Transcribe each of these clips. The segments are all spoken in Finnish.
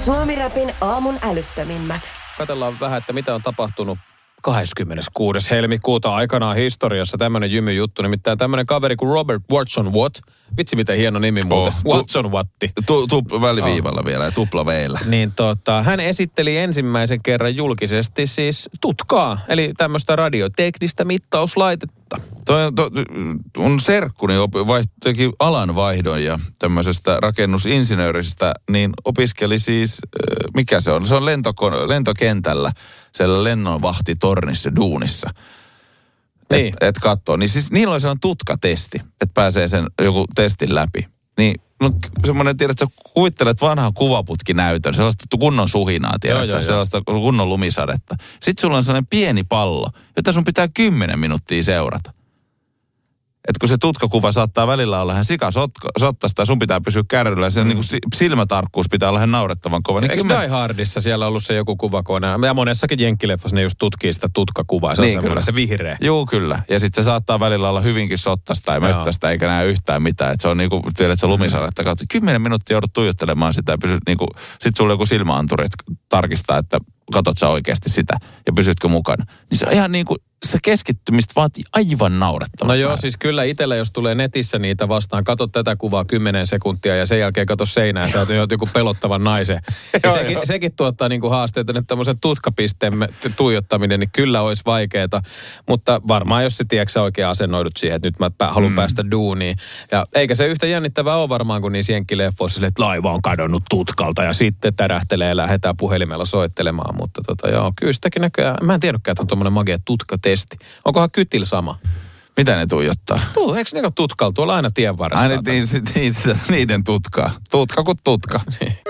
Suomi-räpin aamun älyttömimmät. Katsellaan vähän, että mitä on tapahtunut 26. helmikuuta aikanaan historiassa. Tämmöinen jymyjuttu, nimittäin tämmöinen kaveri kuin Robert Watson Watt. Vitsi, miten hieno nimi muuten. Watson Watti. Väliviivalla vielä ja tupla veillä. Niin hän esitteli ensimmäisen kerran julkisesti siis tutkaa, eli tämmöistä radioteknistä mittauslaitetta. Mun serkkuni teki alanvaihdon ja tämmöisestä rakennusinsinöörisestä, niin opiskeli siis, mikä se on? Se on lentokentällä, siellä lennonvahtitornissa duunissa. Niin. Et katsoo. Niin siis niillä oli sellainen tutkatesti, että pääsee sen joku testin läpi. Niin no, semmoinen, tiedät, että sä kuvittelet vanhan kuvaputkinäytön, sellaista kunnon suhinaa, tiedät, sellaista kunnon lumisadetta. Sitten sulla on sellainen pieni pallo, jota sun pitää 10 minuuttia seurata. Että kun se tutkakuva saattaa välillä olla ihan sikasottasta ja sun pitää pysyä kärryllä ja sen niin kuin silmätarkkuus pitää olla ihan naurettavan kova. Niin eikö Die Hardissa siellä ollut se joku kuvakone? Ja monessakin jenkkileffassa ne just tutkii sitä tutkakuvaa. Se on niin, se vihreä. Joo, kyllä. Ja sitten se saattaa välillä olla hyvinkin sottasta ja möhtästä eikä näe yhtään mitään. Että se on niin kuin, tiedät, se lumisadetta kautta. 10 minuuttia joudut tuijottelemaan sitä ja pysyt niin kuin, sit sulla on joku silmäanturi, että tarkistaa, että katot sä oikeasti sitä ja pysytkö mukana. Niin se on ihan niin kuin, se keskittymistä vaatii aivan naurettavaa. No joo, siis kyllä itsellä, jos tulee netissä niitä vastaan, kato tätä kuvaa 10 sekuntia ja sen jälkeen kato seinää, sä oot joku pelottavan naisen. Ja sekin tuottaa niinku haasteita, että tämmöisen tutkapisteen tuijottaminen, niin kyllä olisi vaikeeta. Mutta varmaan, jos sä oikein asennoidut siihen, että nyt mä haluan päästä duuniin. Ja eikä se yhtä jännittävää ole varmaan kuin niissä jenkkileffoissa, että laiva on kadonnut tutkalta ja sitten tärähtelee ja lähdetään puhelimella soittelemaan. Mutta kyllä sitäkin näköjään, mä en tiedäkään, että on tommoinen magea tutkatesti. Onkohan kytil sama? Mitä ne tuijottaa? Eikö ne ole tutkalla? Tuolla aina tien varressa. Aina niiden tutkaa. Tutka kuin tutka.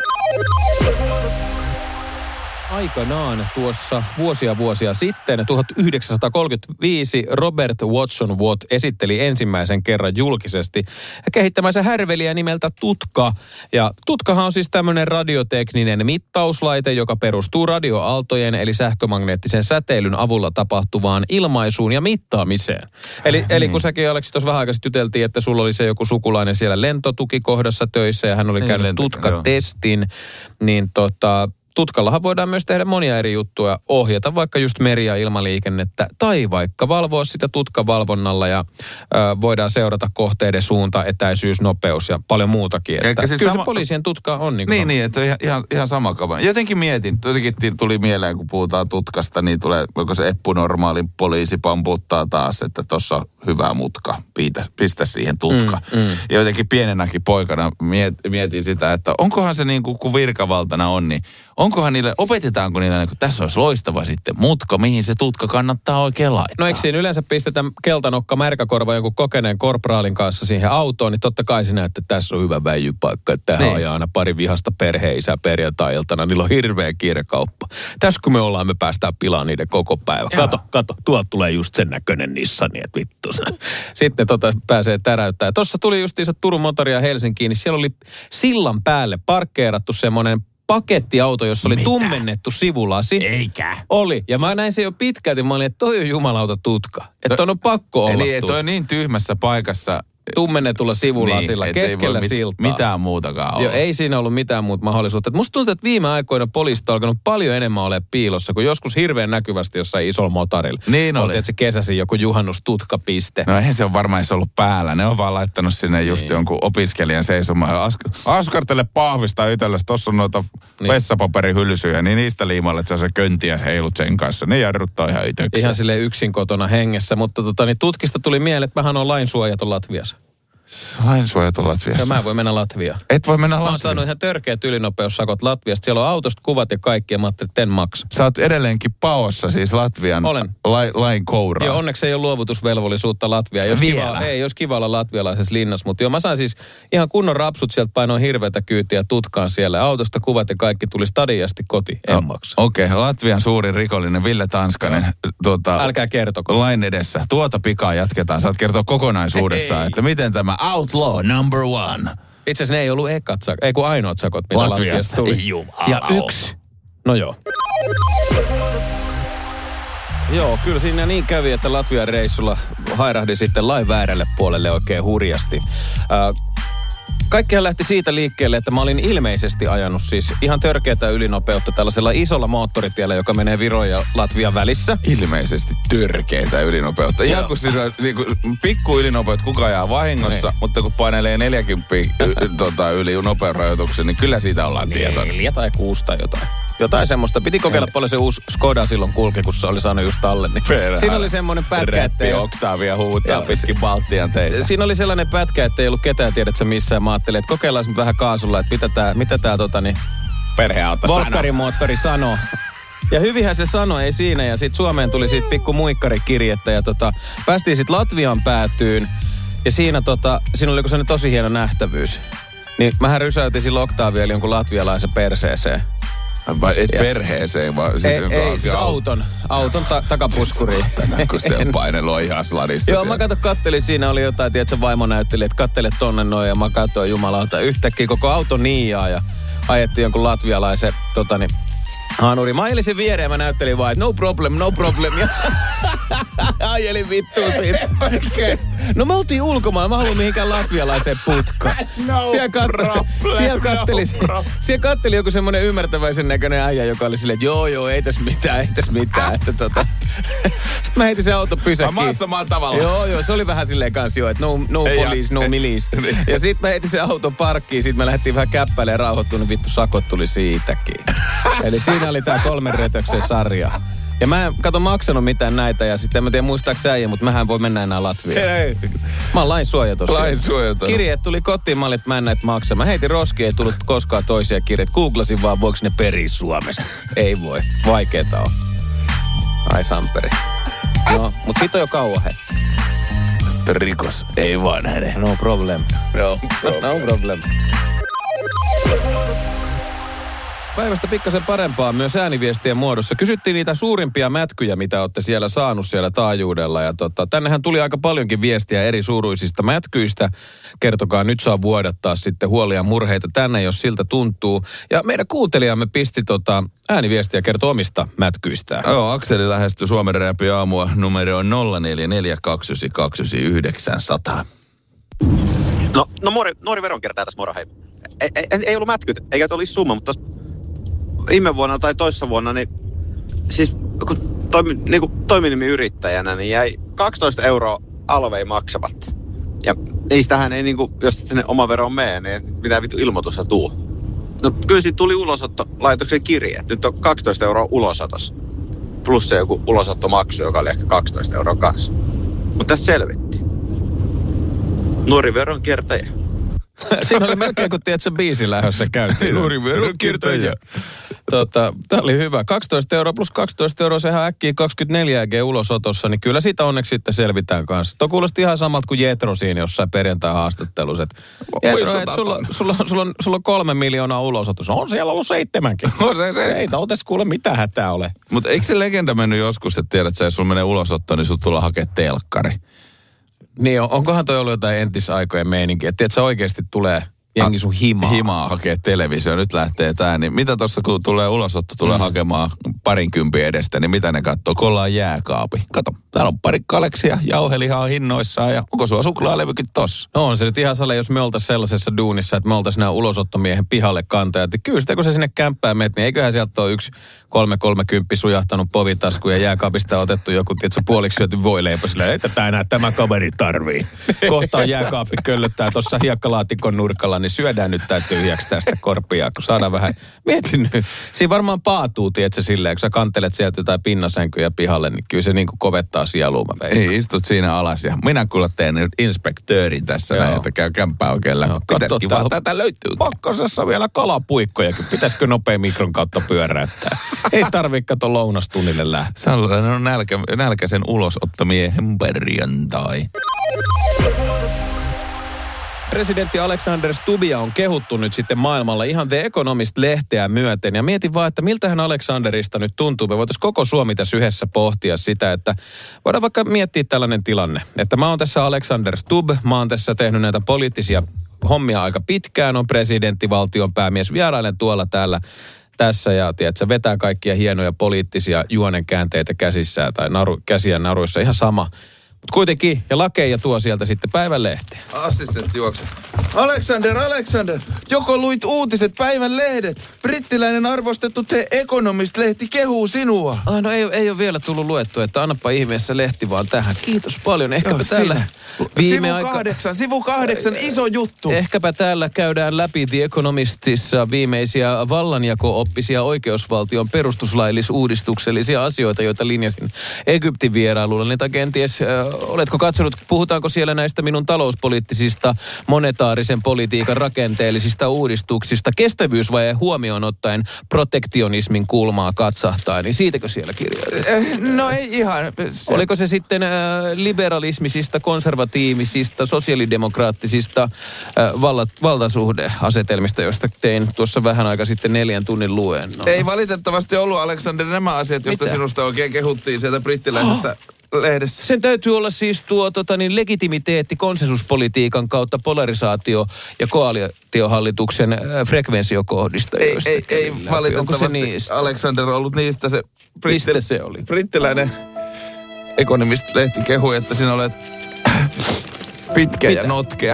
Aikanaan tuossa vuosia sitten, 1935, Robert Watson Watt esitteli ensimmäisen kerran julkisesti kehittämänsä härveliä nimeltä tutka. Ja tutkahan on siis tämmöinen radiotekninen mittauslaite, joka perustuu radioaaltojen eli sähkömagneettisen säteilyn avulla tapahtuvaan ilmaisuun ja mittaamiseen. Eli kun säkin, Aleksi, tuossa vähän aikaisemmin juteltiin, että sulla oli se joku sukulainen siellä lentotukikohdassa töissä ja hän oli käynyt tutkatestin, niin tutkallahan voidaan myös tehdä monia eri juttuja, ohjata vaikka just meri- ja ilmaliikennettä tai vaikka valvoa sitä tutkavalvonnalla ja voidaan seurata kohteiden suunta, etäisyys, nopeus ja paljon muutakin. Että siis kyllä se poliisien tutka on niin, että ihan sama kava. Jotenkin tuli mieleen, kun puhutaan tutkasta, niin voiko se eppunormaalin poliisi pamputtaa taas, että tuossa on hyvä mutka, pistä siihen tutka. Ja jotenkin pienenäkin poikana mietin sitä, että onkohan se niin kuin kun virkavaltana on, niin opetetaanko niille, kun tässä olisi loistava sitten mutka, mihin se tutka kannattaa oikein laittaa? No eikö siinä yleensä pistetä keltanokka märkäkorva jonkun kokeneen korporaalin kanssa siihen autoon, niin totta kai sinä, että tässä on hyvä väijypaikka, että tähän ajaa aina pari vihasta perheisää perjantai-iltana, niillä on hirveä kiire kauppa. Tässä kun me päästään pilaan niiden koko päivä. Kato, tuolta tulee just sen näköinen Nissani, että vittu. Sitten pääsee täräyttämään. Tuossa tuli justiinsa Turun motoria ja Helsinkiin, niin siellä oli sillan päälle parkkeerattu semmoinen pakettiauto, jossa oli tummennettu sivulasi. Eikä. Oli. Ja mä näin se jo pitkälti. Mä olin, että toi on jumalauta tutka. Että on pakko olla tutka. Eli toi on niin tyhmässä paikassa. Tummennetulla sivulasilla keskellä siltaa. Mitään muutakaan ole. Joo, ei siinä ollut mitään muuta mahdollisuutta. Musta tuntuu, että viime aikoina poliista on alkanut paljon enemmän ole piilossa, kuin joskus hirveän näkyvästi jossain isolla motorilla. Niin oli. Että se kesäsi joku juhannustutkapiste. No eihän se ole varmaan edes ollut päällä. Ne on vaan laittanut sinne just jonkun opiskelijan seisomaan. Askartele pahvista itsellesi. Tossa on noita vessapaperihylsyjä, niin niistä liimalle, että se köntiä heilut sen kanssa. Ne jarruttaa ihan itsekseen. Ihan silleen yksin kotona hengessä. Mutta niin tutkista tuli mieleen, että mähän on lainsuojaton Latviassa. Lainsuojat on Latviassa. Ja mä en voi mennä Latviaan. Et voi mennä Latviaan. Mä oon saanut ihan törkeät ylinopeussakot Latviasta. Siellä on autosta kuvat ja kaikki, ja mä ajattelin, että en maksa. Sä oot edelleenkin paossa siis Latvian lain kouraa. Joo, onneksi ei ole luovutusvelvollisuutta Latviaan. Jos kiva olla latvialaisessa linnassa. Mutta joo, mä sain siis ihan kunnon rapsut sieltä, painoin hirveätä kyytiä tutkaan siellä. Autosta kuvat ja kaikki tuli stadiasti koti. En maksa. Okei, Latvian suurin rikollinen Ville Tanskanen. Älkää kertoko. Lain edessä. Pikaa jatketaan. Saat kertoa kokonaisuudessaan, että miten tämä Outlaw number 1. Itse asiassa ne ei ollut ainoat sakot, mitä Latviasta tuli. Ja yksi. No joo. Joo, kyllä siinä niin kävi, että Latvian reissulla hairahdi sitten lain väärälle puolelle oikein hurjasti. Kaikkihan lähti siitä liikkeelle, että mä olin ilmeisesti ajanut siis ihan törkeätä ylinopeutta tällaisella isolla moottoritiellä, joka menee Viron ja Latvian välissä. Ilmeisesti törkeätä ylinopeutta. Ihan kun siis niin pikku ylinopeut kuka ajaa vahingossa, mutta kun painelee 40 yli nopeusrajoituksen, niin kyllä siitä ollaan tietoinen. 4 tai 6 tai jotain. Jotain semmoista. Piti kokeilla paljon se uusi Skoda silloin kulki, kun se oli saanut just alle. Niin siinä oli semmoinen pätkä, ettei... Oktaavia huutaa pitkin Baltian teitä. Siinä oli sellainen pätkä, ettei ollut ketään tiedätkö missään. Mä ajattelin, että kokeillaan nyt vähän kaasulla, että mitä tää perheauto volkkarimoottori sanoo. Ja hyvinhän se sanoi, ei siinä. Ja sit Suomeen tuli siitä pikku muikkarikirjettä ja päästiin sit Latvian päätyyn. Ja siinä oli sellainen tosi hieno nähtävyys. Niin mähän rysäytin silloin Octavialla jonkun latvialaisen perseeseen. Vai et perheeseen, vaan siis siis auton takapuskuriin. Kun se on painellut ihan sladissa. Joo, mä kattelin, siinä oli jotain, tiedätkö, vaimo näytteli, että kattele tonne noin, ja mä katsoin jumalauta yhtäkkiä koko auto niijaa, ja ajettiin jonkun latvialaisen, hanuri. Mä ajelin sen viereen ja mä näyttelin vaan, että no problem. Ja ajelin vittuun siitä. No me oltiin ulkomaan, mä haluan mihinkään latvialaiseen putkaan. Siellä katteli joku semmonen ymmärtäväisen näköinen äijä, joka oli silleen, että joo, ei tässä mitään. Että Sitten mä heitin sen auto pysäkkiin. Maassa maan tavalla. Joo, se oli vähän silleen kanssa jo, että no police, no milice. Ja sit mä heitin sen auton parkkiin, sit me lähdettiin vähän käppäilemään rauhoittuun, niin vittu sakot tuli siitäkin. Eli siinä oli tää 3 rötöksen sarja. Ja mä en maksanut mitään näitä ja sitten en mä tiedä muistaaks äijä, mutta mähän voi mennä enää Latviaan. Ei. Mä oon lainsuojaton. Lainsuojaton. Kirjeet tuli kotiin, mä olin, että mä en näitä maksa. Mä heitin roskiin, ei tullut koskaan toisia kirjeet. Googlasin vaan, voiko ne periä Suomesta. Ei voi. Vaikeeta on. Ai Samperi. No, mut sit on jo kauan he. Rikos. Ei vaan hänen. No problem. No problem. Päivästä pikkasen parempaa myös ääniviestien muodossa. Kysyttiin niitä suurimpia mätkyjä, mitä olette siellä saanut siellä taajuudella. Ja tännehän tuli aika paljonkin viestiä eri suuruisista mätkyistä. Kertokaa, nyt saa vuodattaa sitten huolia murheita tänne, jos siltä tuntuu. Ja meidän kuuntelijamme pisti ääniviestiä kertoo omista mätkyistään. Joo, Akseli lähestyi Suomen Räpi aamua. Numero on 04429900. No nuori veronkiertäjä tässä moro, hei. Ei ollut mätkyt, eikä olisi summa, mutta viime vuonna tai toissa vuonna, niin siis kun toiminimiyrittäjänä, niin jäi 12 € alvei maksamatta. Ja niistähän ei jos sinne oma veroon mene, niin mitään vittu ilmoitusta tuu. No kyllä siitä tuli ulosottolaitoksen kirje. Nyt on 12 € ulosotossa. Plus se joku ulosottomaksu, joka oli ehkä 12 € kanssa. Mutta tässä selvittiin. Nuori veronkiertäjä. Siinä oli melkein kuin tiedät, se biisin lähdössä käytiin. Nuori veronkiertäjä. Tämä oli hyvä. 12 € plus 12 €, sehän äkkiä 24 G ulosotossa, niin kyllä siitä onneksi sitten selvitään kanssa. Tuo kuulosti ihan samalta kuin Jetro siinä jossain perjantai-haastattelussa. Jetro, sulla on 3 miljoonaa ulosotossa. On siellä ollut 7kin. Ei tautes kuule mitään hätää ole. Mutta eikö se legenda mennyt joskus, että tiedät, että jos sulla menee ulosotto, niin sulla tulee hakea telkkari? Niin, onkohan toi ollut jotain entisaikojen meininkiä? Että se oikeasti tulee jengi sun himaa. Himaa hakee televisio, nyt lähtee tää. Niin mitä tuossa kun tulee ulosotto, tulee hakemaan 20 edestä, niin mitä ne katsoo? Kollaan jääkaapi. Kato, täällä on pari kaleksia, jauhelihaa hinnoissaan ja onko sulla suklaalevykin tossa? No on se nyt ihan sale, jos me oltais sellaisessa duunissa, että me oltais nää ulosottomiehen pihalle kantajat. Kyllä sitä kun sä sinne kämppään meet, niin eiköhän sieltä ole yksi 3,30 sujahtanut povitasku ja jääkaapista otettu joku, tietsä, puoliksi syöty voileipä silleen, ei tätä enää tämä kaveri tarvii. Kohta jääkaappi köllöttää tuossa hiekkalaatikon nurkalla, niin syödään nyt tää tyhjäksi tästä korpia, kun saadaan vähän, mietin nyt. Siinä varmaan paatuu, tietsä, silleen, kun sä kantelet sieltä jotain pinnasänkyjä pihalle, niin kyllä se niinku kovettaa sieluun, mä veikkaan. Ei, istut siinä alas ja minä kuule teen nyt inspektöörin tässä näin, että käy kämppää oikein läpi. Pitäisikin vaan tätä löytyy. Pakkasessa vielä kalapuikkojakin, pitäisikö nopea mikron kautta pyöräyttää? Ei tarvitse kato lounastunnille lähteä. Sellainen on nälkäisen ulosottomiehen perjantai. Presidentti Alexander Stubbia on kehuttu nyt sitten maailmalla ihan The Economist-lehteä myöten. Ja mietin vaan, että miltähän Alexanderista nyt tuntuu. Me voitaisiin koko Suomi tässä yhdessä pohtia sitä, että voidaan vaikka miettiä tällainen tilanne. Että mä oon tässä Alexander Stubb, mä oon tässä tehnyt näitä poliittisia hommia aika pitkään, on presidentti, valtion päämies, vierailen tuolla täällä tässä ja tiedätkö, vetää kaikkia hienoja poliittisia juonenkäänteitä käsissään tai käsiä naruissa, ihan sama. Mutta kuitenkin, ja lakeja tuo sieltä sitten päivän lehteen. Assistentti juoksee. Alexander, joko luit uutiset päivän lehdet? Brittiläinen arvostettu The Economist-lehti kehuu sinua. No ei ole vielä tullut luettu, että annapa ihmeessä lehti vaan tähän. Kiitos paljon. Ehkäpä täällä Sivu 8, iso juttu. Ehkäpä täällä käydään läpi The Economistissa viimeisiä vallanjako-oppisia oikeusvaltion perustuslaillisuudistuksellisia asioita, joita linjasin Egyptin vierailulla. Niin kenties, oletko katsonut, puhutaanko siellä näistä minun talouspoliittisista, monetaarisen politiikan rakenteellisista uudistuksista, kestävyysvajeen huomioon ottaen protektionismin kulmaa katsahtaa, niin siitäkö siellä kirjoitetaan? No ei ihan. Oliko se sitten liberalismisista, konservatiivisista, sosiaalidemokraattisista valtasuhdeasetelmista, joista tein tuossa vähän aika sitten 4 tunnin luennon? Ei valitettavasti ollut, Alexander, nämä asiat, joista sinusta oikein kehuttiin sieltä brittiläisessä lehdessä. Sen täytyy olla siis tuo legitimiteetti konsensuspolitiikan kautta polarisaatio- ja koalitiohallituksen frekvenssiokohdista. Ei valitettavasti, Alexander, ollut niistä se mistä se oli? Brittiläinen Economist-lehti kehui, että sinä olet pitkä ja notkea.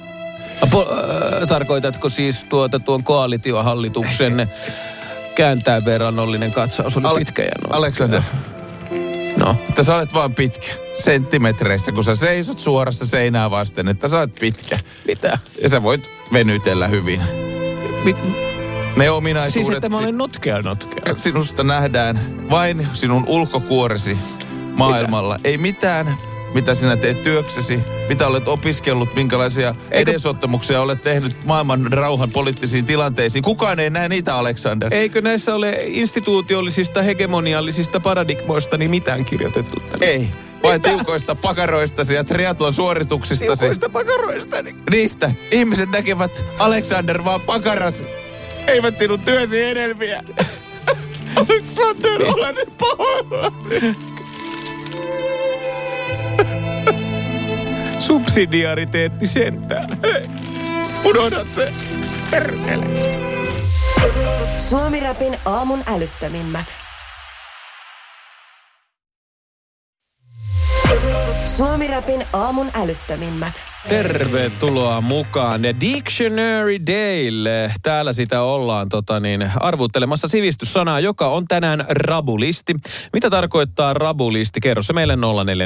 Tarkoitatko siis tuon koalitiohallituksen kääntää verrannollinen katsaus oli pitkä ja notkea? Alexander. No. Että sä olet vaan pitkä. Senttimetreissä, kun sä seisot suorassa seinää vasten, että sä olet pitkä. Mitä? Ja sä voit venytellä hyvin. Ne ominaisuudet... Siis että mä olen notkea. Sinusta nähdään vain sinun ulkokuoresi maailmalla. Ei mitään, mitä sinä teet työksesi, mitä olet opiskellut, minkälaisia edesottamuksia olet tehnyt maailman rauhan poliittisiin tilanteisiin. Kukaan ei näe niitä, Alexander. Eikö näissä ole instituutiollisista, hegemoniallisista paradigmoista niin mitään kirjoitettu tänne? Ei. Vain tiukoista pakaroistasi ja triathlon suorituksistasi. Tiukoista pakaroistani? Niistä. Ihmiset näkevät, Alexander, vaan pakarasi. Eivät sinun työsi edelmiä. Alexander, olen nyt pahoillani. Subsidiariteetti sentään. Unohda se. Perkele. Suomi-rapin aamun älyttömimmät. Suomi-rapin aamun älyttömimmät. Tervetuloa mukaan Dictionary Daylle. Täällä sitä ollaan arvuttelemassa sivistyssanaa, joka on tänään rabulisti. Mitä tarkoittaa rabulisti? Kerro se meille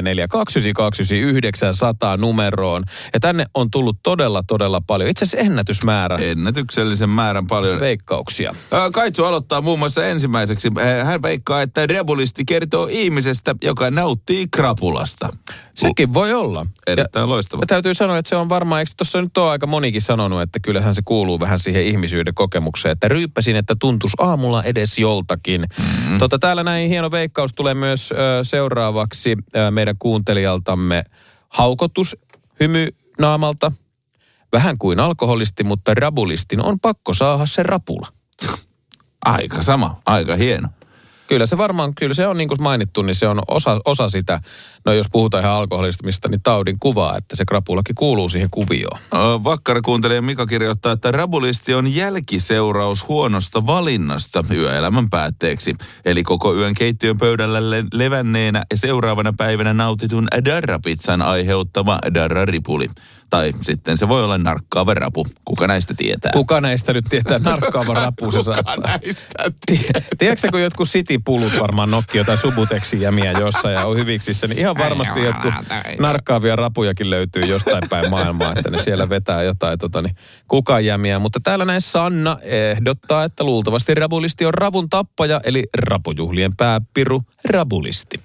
0442990900 numeroon. Ja tänne on tullut todella paljon. Itse asiassa ennätysmäärä. Ennätyksellisen määrän paljon. Veikkauksia. Kaitsu aloittaa muun muassa ensimmäiseksi. Hän veikkaa, että rabulisti kertoo ihmisestä, joka nauttii krapulasta. Sekin voi olla. Erittäin loistava. Täytyy sanoa, että se on varmaan, eikö tuossa nyt ole aika monikin sanonut, että kyllähän se kuuluu vähän siihen ihmisyyden kokemukseen, että ryyppäsin, että tuntuisi aamulla edes joltakin. Mm-hmm. Täällä näin hieno veikkaus tulee myös seuraavaksi meidän kuuntelijaltamme haukotus hymy naamalta. Vähän kuin alkoholisti, mutta rabulistin on pakko saada se rapula. Aika sama, aika hieno. Kyllä se on niin kuin mainittu, niin se on osa sitä, no jos puhutaan ihan alkoholismista, niin taudin kuvaa, että se krapulakin kuuluu siihen kuvioon. Vakkarakuuntelija Mika kirjoittaa, että rabulisti on jälkiseuraus huonosta valinnasta yöelämän päätteeksi. Eli koko yön keittiön pöydällä levänneenä ja seuraavana päivänä nautitun darrapizzan aiheuttama darraripuli. Tai sitten se voi olla narkkaava rapu. Kuka näistä tietää? Kuka näistä nyt tietää narkkaava rapu? Kuka näistä tietää? Tiedätkö, kun jotkut City-pulut varmaan nokki jotain Subutexin jämiä jossain ja on hyviksissä, niin ihan varmasti jotkut narkkaavia rapujakin löytyy jostain päin maailmaa, että ne siellä vetää jotain kukajämiä. Mutta täällä näin Sanna ehdottaa, että luultavasti rabulisti on ravun tappaja, eli rapujuhlien pääpiru rabulisti.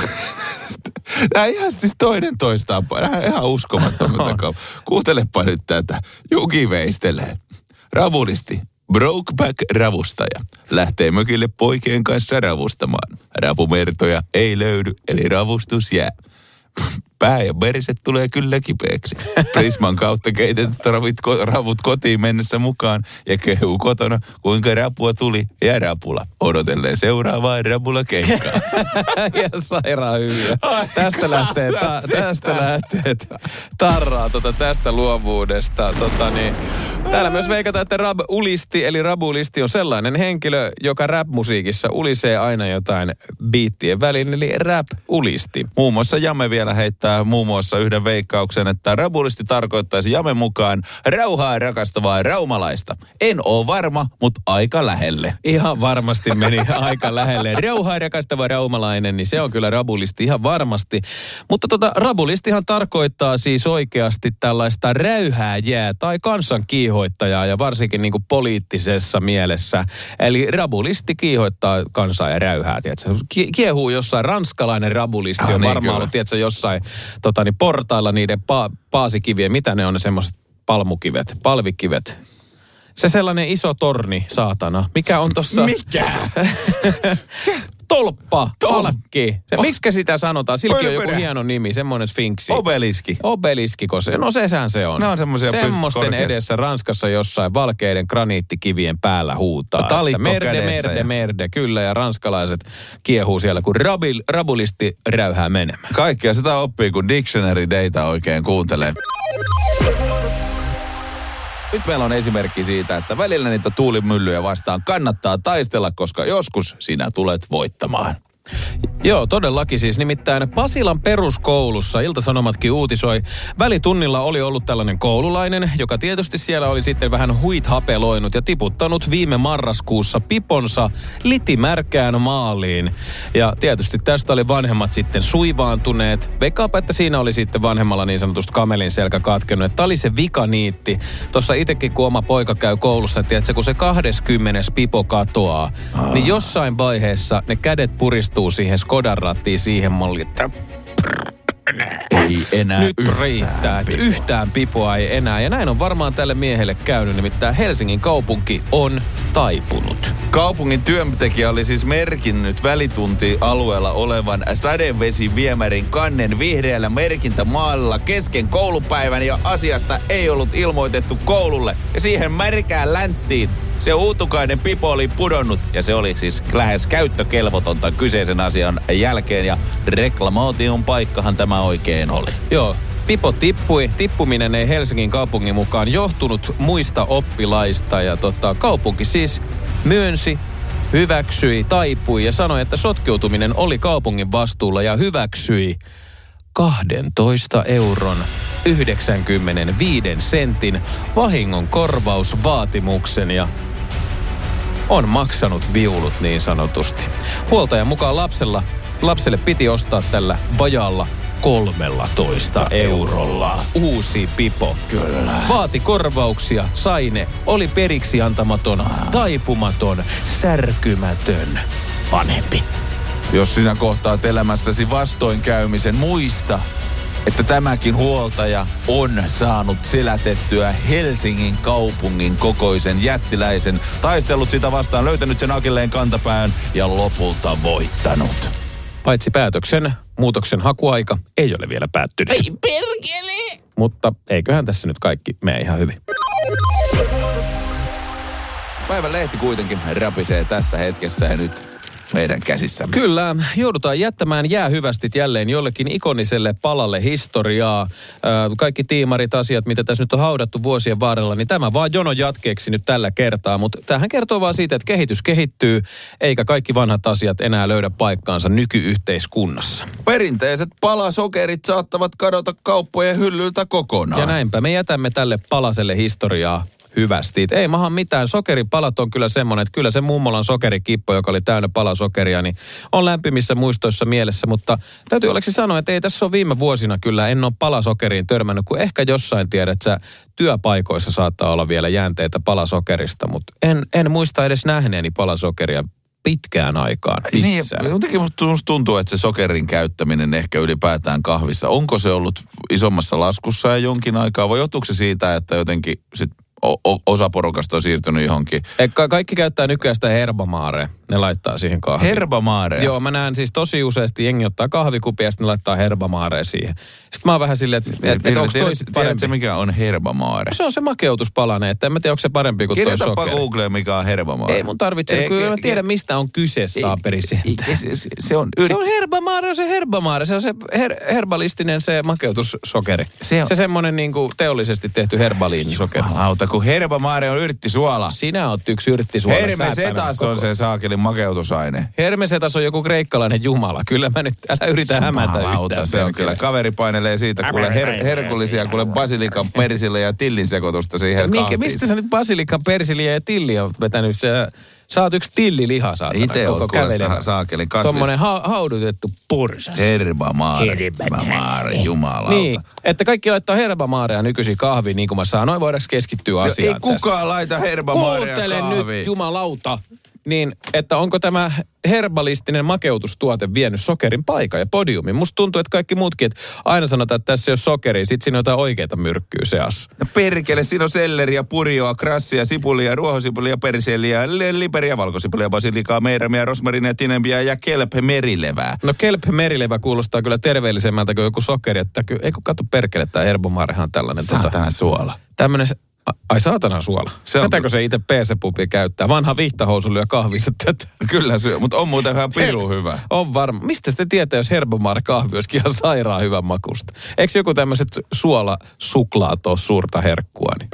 Nämä ihan siis toinen toistaan. Nämä ihan uskomattomia. Kuuntelepa nyt tätä. Juki veistelee. Rabulisti, Brokeback-ravustaja, lähtee mökille poikien kanssa ravustamaan. Rapumertoja ei löydy, eli ravustus jää. Pää ja veriset tulee kyllä kipeäksi. Prisman kautta keitetyt ravut kotiin mennessä mukaan ja kehuu kotona, kuinka rapua tuli ja rapula. Odotellen seuraavaa rapula keikkaa. Ja sairaan hyviä. Tästä lähtee tarraa tästä luovuudesta. Täällä myös veikataan, että rap-ulisti eli rabulisti on sellainen henkilö, joka rap-musiikissa ulisee aina jotain biittien väliin, eli rap-ulisti. Muun muassa Jame vielä heittää esittää muun muassa yhden veikkauksen, että rabulisti tarkoittaisi Jamen mukaan rauhaa rakastavaa raumalaista. En oo varma, mutta aika lähelle. Ihan varmasti meni aika lähelle. Rauhaa rakastava raumalainen, niin se on kyllä rabulisti ihan varmasti. Mutta rabulistihan tarkoittaa siis oikeasti tällaista räyhääjää tai kansankiihoittajaa ja varsinkin niin kuin poliittisessa mielessä. Eli rabulisti kiihoittaa kansaa ja räyhää, tiedätkö? Kiehuu jossain, ranskalainen rabulisti on niin varmaan ollut, tiedätkö, jossain portailla niiden paasikivien, mitä ne on ne semmoiset palvikivet. Se sellainen iso torni, saatana. Mikä on tossa? Mikä? Tolppa, palkki. Miksikä sitä sanotaan? Silläkin on joku hieno nimi, semmoinen sfinksi. Obeliski. Obeliskiko se? No sehän se on. Ne on semmoisten edessä Ranskassa jossain valkeiden graniittikivien päällä huutaa. Talikko kädessä. Merde, kyllä. Ja ranskalaiset kiehuu siellä, kun rabulisti räyhää menemään. Kaikkea sitä oppii, kun Dictionary Data oikein kuuntelee. Nyt meillä on esimerkki siitä, että välillä niitä tuulimyllyjä vastaan kannattaa taistella, koska joskus sinä tulet voittamaan. Joo, todellakin siis. Nimittäin Pasilan peruskoulussa Ilta-Sanomatkin uutisoi. Välitunnilla oli ollut tällainen koululainen, joka tietysti siellä oli sitten vähän huithapeloinut ja tiputtanut viime marraskuussa piponsa litimärkään maaliin. Ja tietysti tästä oli vanhemmat sitten suivaantuneet. Veikkaapa, että siinä oli sitten vanhemmalla niin sanotusti kamelin selkä katkennut. Että oli se vikaniitti. Tuossa itsekin, kun oma poika käy koulussa, tiedätkö, kun se 20. pipo katoaa, niin jossain vaiheessa ne kädet puristuu siihen Skodan rattiin siihen malliin, että ei enää nyt riittää, että yhtään pipoa ei enää. Ja näin on varmaan tälle miehelle käynyt, nimittäin Helsingin kaupunki on taipunut. Kaupungin työntekijä oli siis merkinnyt välituntialueella olevan sadevesiviemärin kannen vihreällä merkintämaalilla kesken koulupäivän ja asiasta ei ollut ilmoitettu koululle. Ja siihen märkään länttiin se uutukainen pipo oli pudonnut ja se oli siis lähes käyttökelvotonta kyseisen asian jälkeen ja reklamaation paikkahan tämä oikein oli. Joo. Pipo tippui. Tippuminen ei Helsingin kaupungin mukaan johtunut muista oppilaista ja kaupunki siis myönsi, hyväksyi, taipui ja sanoi, että sotkeutuminen oli kaupungin vastuulla ja hyväksyi 12 euron 95 sentin vahingon korvausvaatimuksen ja on maksanut viulut niin sanotusti. Huoltajan mukaan lapselle piti ostaa tällä vajaalla 13 eurolla uusi pipo. Kyllä. Vaati korvauksia, sai ne, oli periksi antamaton, taipumaton, särkymätön vanhempi. Jos sinä kohtaat elämässäsi vastoinkäymisen, muista, että tämäkin huoltaja on saanut selätettyä Helsingin kaupungin kokoisen jättiläisen, taistellut sitä vastaan, löytänyt sen akilleen kantapään ja lopulta voittanut. Paitsi muutoksen hakuaika ei ole vielä päättynyt. Ei perkele! Mutta eiköhän tässä nyt kaikki mene ihan hyvin. Päivän lehti kuitenkin rapisee tässä hetkessä ja nyt meidän käsissämme. Kyllä, joudutaan jättämään jäähyvästit jälleen jollekin ikoniselle palalle historiaa. Kaikki tiimarit, asiat, mitä tässä nyt on haudattu vuosien varrella, niin tämä vaan jonon jatkeeksi nyt tällä kertaa. Mutta tämähän kertoo vaan siitä, että kehitys kehittyy, eikä kaikki vanhat asiat enää löydä paikkaansa nykyyhteiskunnassa. Perinteiset palasokerit saattavat kadota kauppojen hyllyltä kokonaan. Ja näinpä me jätämme tälle palaselle historiaa hyvästi. Ei mahan mitään. Sokeripalat on kyllä semmoinen, että kyllä se mummolan sokerikippo, joka oli täynnä palasokeria, niin on lämpimissä muistoissa mielessä. Mutta täytyy oleksi sanoa, että ei tässä ole viime vuosina kyllä, en ole palasokeriin törmännyt, kun ehkä jossain tiedät, että työpaikoissa saattaa olla vielä jäänteitä palasokerista, mutta en muista edes nähneeni palasokeria pitkään aikaan missään. Niin, jotenkin musta tuntuu, että se sokerin käyttäminen ehkä ylipäätään kahvissa, onko se ollut isommassa laskussa ja jonkin aikaa, vai johtuuko se siitä, että jotenkin sit osa porukasta on siirtynyt johonkin? Kaikki käyttää nykyään sitä herbamaarea. Ne laittaa siihen kahviin. Herbamaarea? Joo, mä näen siis tosi useasti jengi ottaa kahvikupia ja sitten ne laittaa herbamaarea siihen. Sitten mä oon vähän silleen, että onko toi sitten parempi? Tiedätkö mikä on herbamaare? Se on se makeutuspalane, että en mä tiedä, onko se parempi kuin toi sokeri. Kirjoitapa Googleen, mikä on herbamaare. Ei mun tarvitse, kyllä mä tiedän mistä on kyse saaperi sieltä. Se on herbamaare, se on se herbalistinen se makeutussokeri. Se semmoinen niinku teollisesti tehty herbaliinisokeri. Auta, kun herbamaare on yrttisuola. Sinä oot yksi yrttisuola. Hermesetas on se saakeli makeutusaine. Hermesetas on joku kreikkalainen jumala. Kyllä mä nyt, älä yritä hämätä yhtään. Se on kyllä. Kaveri painelee siitä, kuule herkullisia, kuule basilikan, persille ja tillin sekoitusta siihen kahviin. Mistä sä nyt basilikan, persiliä ja tilliä on vetänyt? Sä oot yksi tilliliha, saatana. Itse oot kuule saakeli kasvis. Tommonen haudutettu pursas. Herbamaare, jumalauta. Niin, että kaikki laittaa herbamaarea nykyisin kahviin, niin kuin mä sanoin. Voidaanko keskittyä asiaan ei kukaan laita herbamaarea kahviin. Kuuntele nyt, jumalauta. Niin, että onko tämä herbalistinen makeutustuote vienyt sokerin paikan ja podiumin? Musta tuntuu, että kaikki muutkin, että aina sanotaan, että tässä ei ole sokeria, sit siinä on jotain oikeita myrkkyä seassa. No perkele, siinä on selleriä, purjoa, krassia, sipulia, ruohosipulia, perseliä, liperiä, valkosipulia, basilikaa, meiramiä, rosmarinia, tinempiä ja kelp-merilevää. No kelp-merilevä kuulostaa kyllä terveellisemmältä kuin joku sokeri, että eikö katso perkele, tämä herbomaarehan tällainen. Saatana suola. Tämmönen ai saatana suola. Tätäkö se itse PC-pubi käyttää? Vanha vihtahousu lyö kahvissa tätä. Kyllä syö, mutta on muuten ihan pirun hyvä. On varma. Mistä sitten tietää, jos herbomaare-kahvi olisikin ihan sairaan hyvän makusta? Eikö joku tämmöiset suolaat ole suurta herkkua? Niin?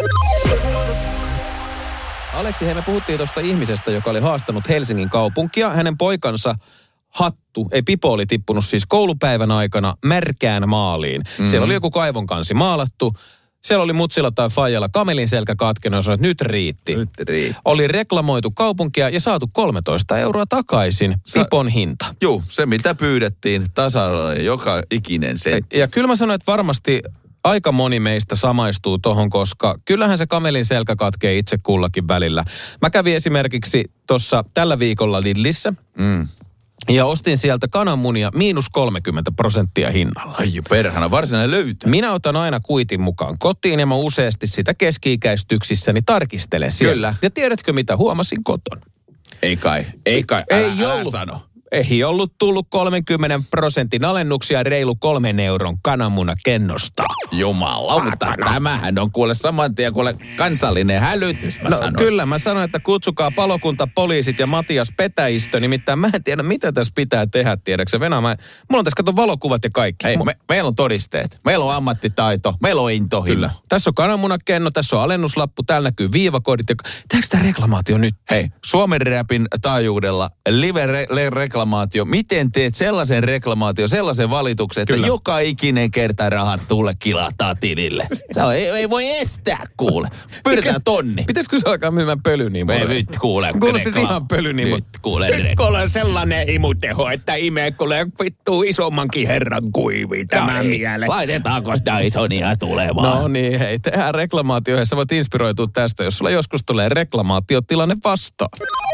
Aleksi, me puhuttiin tuosta ihmisestä, joka oli haastanut Helsingin kaupunkia. Hänen poikansa pipo oli tippunut siis koulupäivän aikana märkään maaliin. Siellä oli joku kaivonkansi maalattu. Siellä oli mutsilla tai faijalla kamelin selkä katkenut ja sanoi, että nyt riitti. Oli reklamoitu kaupunkia ja saatu 13 € takaisin pipon hinta. Juu, se mitä pyydettiin tasalla joka ikinen sentti. Ja kyllä mä sanoin, että varmasti aika moni meistä samaistuu tohon, koska kyllähän se kamelin selkä katkee itse kullakin välillä. Mä kävin esimerkiksi tuossa tällä viikolla Lidlissä. Ja ostin sieltä kananmunia -30% hinnalla. Ai perhana, varsinainen löytö. Minä otan aina kuitin mukaan kotiin ja mä useasti sitä keski-ikäistyksissäni tarkistelen siellä. Kyllä. Ja tiedätkö mitä huomasin kotona? Ei kai, älä sano. Ei ollut tullut 30% alennuksia reilu 3 € kananmunakennosta. Jumalauta, tämähän on kuule saman tien kuule kansallinen hälytys, mä sanoisin. Kyllä, mä sanoin, että kutsukaa palokunta, poliisit ja Matias Petäistö, nimittäin mä en tiedä, mitä tässä pitää tehdä, tiedäksä Venä. Mulla on tässä kato valokuvat ja kaikki. Hei, meillä on todisteet, meillä on ammattitaito, meillä on intohimo. Kyllä. Tässä on kananmunakenno, tässä on alennuslappu, täällä näkyy viivakoodit. Tehdäänkö tämä reklamaatio nyt? Hei, Suomen Rapin taajuudella live-reklamaatio. Miten teet sellaisen reklamaation, sellaisen valituksen, että joka ikinen kerta rahat tulle kilahtaa tilille? Ei voi estää, kuule. Pyydetään tonni. Pitäisikö se alkaa myymään pölyniimoja? Ei nyt kuule. Kuulostit ihan pölyniimoja. Nyt kuule. Nyt kuule sellainen imuteho, että imee kuule vittuu isommankin herran kuiviin tämän mieleen. Laitetaanko sitä isonia tulemaan? No niin, hei. Tehdään reklamaatio. Sä voit inspiroitua tästä, jos sulla joskus tulee reklamaatiotilanne vastaan.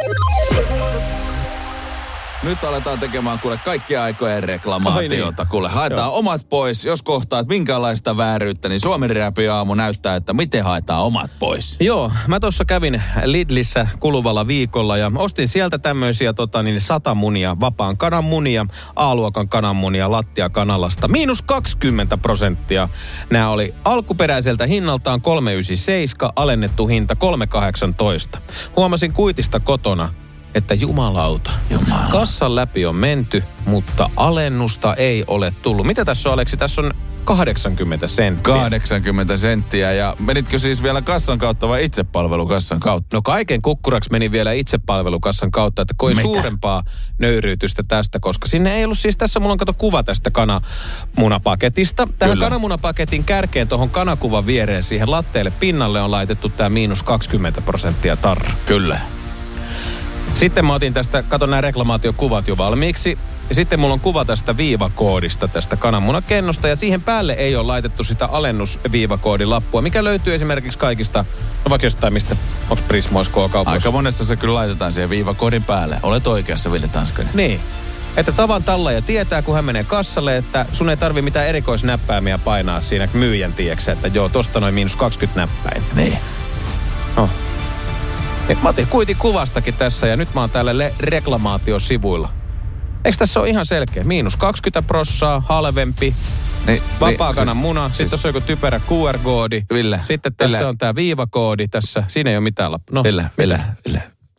Nyt aletaan tekemään kuule kaikkia aikojen reklamaatiota. Niin. Kuule, haetaan omat pois. Jos kohtaat minkäänlaista vääryyttä, niin Suomen Rapin aamu näyttää, että miten haetaan omat pois. Joo, mä tuossa kävin Lidlissä kuluvalla viikolla ja ostin sieltä tämmöisiä 100 munia, vapaan kananmunia, A-luokan kananmunia, lattiakanalasta. -20%. Nämä oli alkuperäiseltä hinnaltaan 397, alennettu hinta 318. Huomasin kuitista kotona, että jumalauta. Kassan läpi on menty, mutta alennusta ei ole tullut. Mitä tässä on, Aleksi? Tässä on 80 senttiä. 80 senttiä. Ja menitkö siis vielä kassan kautta vai itsepalvelukassan kautta? No kaiken kukkuraksi meni vielä itsepalvelukassan kautta, että koin suurempaa nöyryytystä tästä, koska sinne ei ollut siis, tässä mulla on kuva tästä kananmunapaketista. Tähän kananmunapaketin kärkeen tuohon kanakuvan viereen siihen latteelle pinnalle on laitettu tämä -20% tarra. Kyllä. Sitten mä otin tästä, katon nämä reklamaatiokuvat jo valmiiksi. Ja sitten mulla on kuva tästä viivakoodista, tästä kananmunakennosta. Ja siihen päälle ei ole laitettu sitä alennusviivakoodilappua, mikä löytyy esimerkiksi kaikista, no vaikka jostain mistä, onko Prismois K-kaupassa? Aika monessa se kyllä laitetaan siihen viivakoodin päälle. Olet oikeassa, Ville Tanskanen. Niin. Että tavan tallaaja tietää, kun hän menee kassalle, että sun ei tarvi mitään erikoisnäppäimiä painaa siinä myyjän tieksä, että joo, tosta noin -20 näppäin. Niin. No. Mä otin kuitikuvastakin tässä ja nyt mä oon täällä reklamaatiosivuilla. Eikö tässä ole ihan selkeä? -20%, halvempi, vapaa kananmuna, sitten tässä on joku typerä QR-koodi. Ville. Sitten tässä on tää viivakoodi tässä. Siinä ei ole mitään lappu. No, Ville.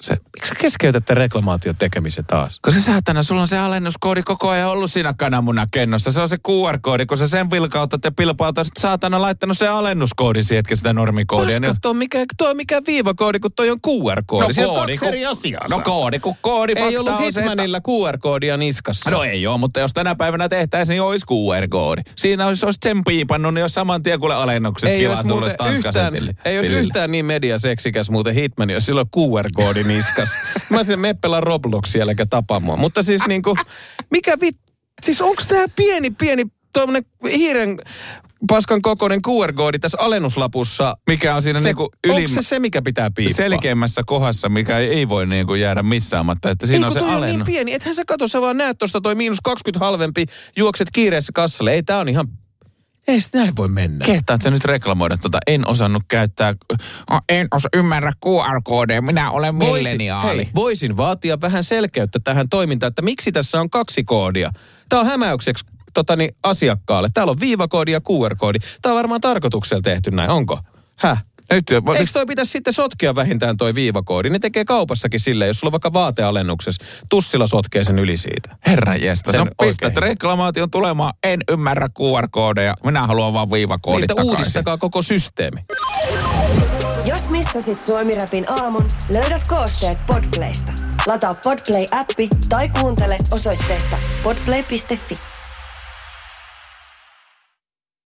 Miksi keskeytätte reklamaation tekemisen taas? Koska saatana, sulla on se alennuskoodi koko ajan ollut siinä kananmunakennossa. Se on se QR-koodi, kun sä sen vilkautat ja pilpautat, saatana laittanut se alennuskoodi siihen, etkä sitä normikoodia. Paska, toi mikä viivakoodi, kun toi on QR-koodi. No siellä koodi, on 2 eri asiaa. No koodi. Ei ollut Hitmanilla QR-koodia niskassa. No ei ole, mutta jos tänä päivänä tehtäisiin, niin olisi QR-koodi. Siinä olisi sen piipannut, niin jos saman tien kuule alennukset kivaa sulle Tanskasentille. Ei olisi yhtään niin mediaseksikäs muuten Hitman, jos sillä on QR-koodi niskas. Mä sen meppelän Robloxia, eikä tapa mua. Mutta siis niinku, siis onks tää pieni tommonen hiiren paskan kokoinen QR-koodi tässä alennuslapussa? Mikä on siinä niinku onko se mikä pitää piippaa? Selkeämmässä kohdassa, mikä ei voi niinku jäädä missaamatta, että siinä on se alennus. Ei, niin pieni. Ethän sä katso, sä vaan näet tosta toi -20 halvempi, juokset kiireessä kassalle. Ei, tää on ihan... Ei sitä näin voi mennä. Kehtaat sä nyt reklamoida en osannut käyttää, ymmärrä QR-koodeja, minä olen milleniaali. Voisin vaatia vähän selkeyttä tähän toimintaan, että miksi tässä on 2 koodia. Tää on hämäykseksi asiakkaalle. Täällä on viivakoodi ja QR-koodi. Tää on varmaan tarkoituksella tehty näin, onko? Eikö toi pitäisi sitten sotkea vähintään toi viivakoodi? Ne tekee kaupassakin silleen, jos sulla on vaikka vaatealennuksessa. Tussilla sotkee sen yli siitä. Herranjestä, sä pistät reklamaation tulemaan, en ymmärrä QR-koodeja, minä haluan vaan viivakoodit takaisin. Uudistakaa koko systeemi. Jos missasit Suomi-rapin aamun, löydät koosteet Podplaysta. Lataa Podplay-appi tai kuuntele osoitteesta podplay.fi.